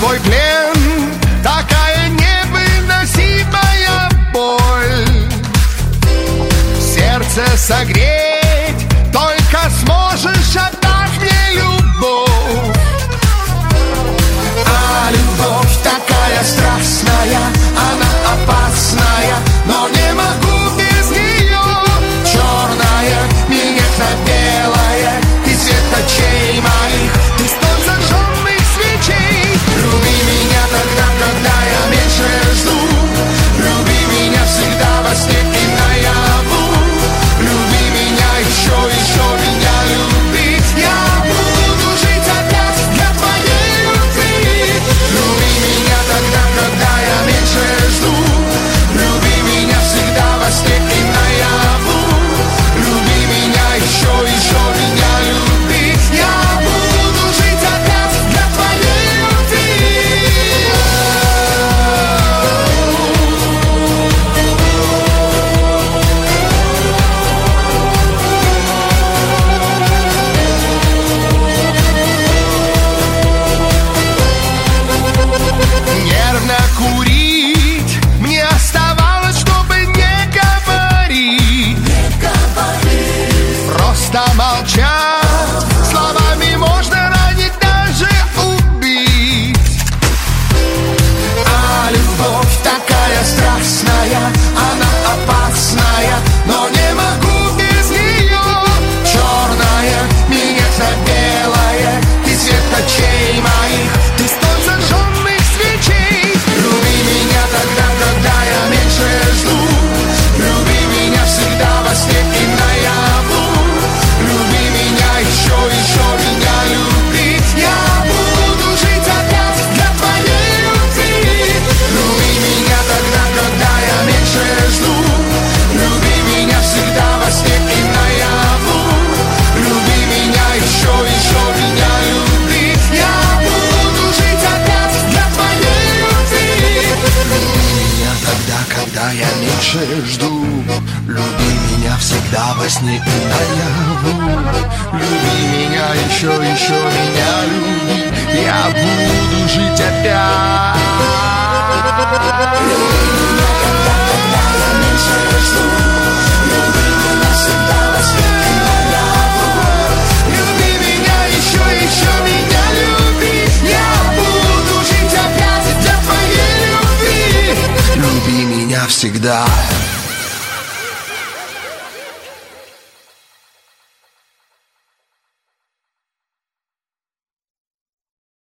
твой плен, такая невыносимая боль. Сердце согреть только сможешь, отдав мне любовь. А любовь такая страстная, она опасная, но не могу без нее. Черная менять на белое, и свет очей моих ты столь зажженных свечей. Люби меня тогда, когда я меньше жду. Люби меня всегда во сне и наяву. Люби меня еще меня люби. Я буду жить опять для твоей любви. Люби меня тогда, когда я меньше жду. Люби меня всегда во сне и наяву. Люби меня еще меня люби. Я буду жить опять для твоей любви. Нервно курить мне оставалось, чтобы не говорить. Просто молчать, словами можно ранить, даже убить. А любовь такая страстная, она опасная, но не могу без нее. Черная менять на белое, и свет очей моих ты столь зажженных свечей. Люби меня тогда, когда я меньше жду. Люби меня всегда во сне и наяву. Люби меня еще меня люби. Я буду жить опять для твоей любви. Люби меня тогда, когда я меньше жду. Люби меня всегда во сне и наяву. Люби меня еще меня люби. Я буду жить опять для твоей любви. Люби меня тогда, когда я меньше жду. Люби меня всегда во сне и наяву. Люби меня еще меня люби. Я буду жить опять. Люби меня когда я меньше жду. Люби меня всегда во сне и наяву. Люби меня еще меня люби. Я буду жить опять для твоей любви. Люби меня всегда.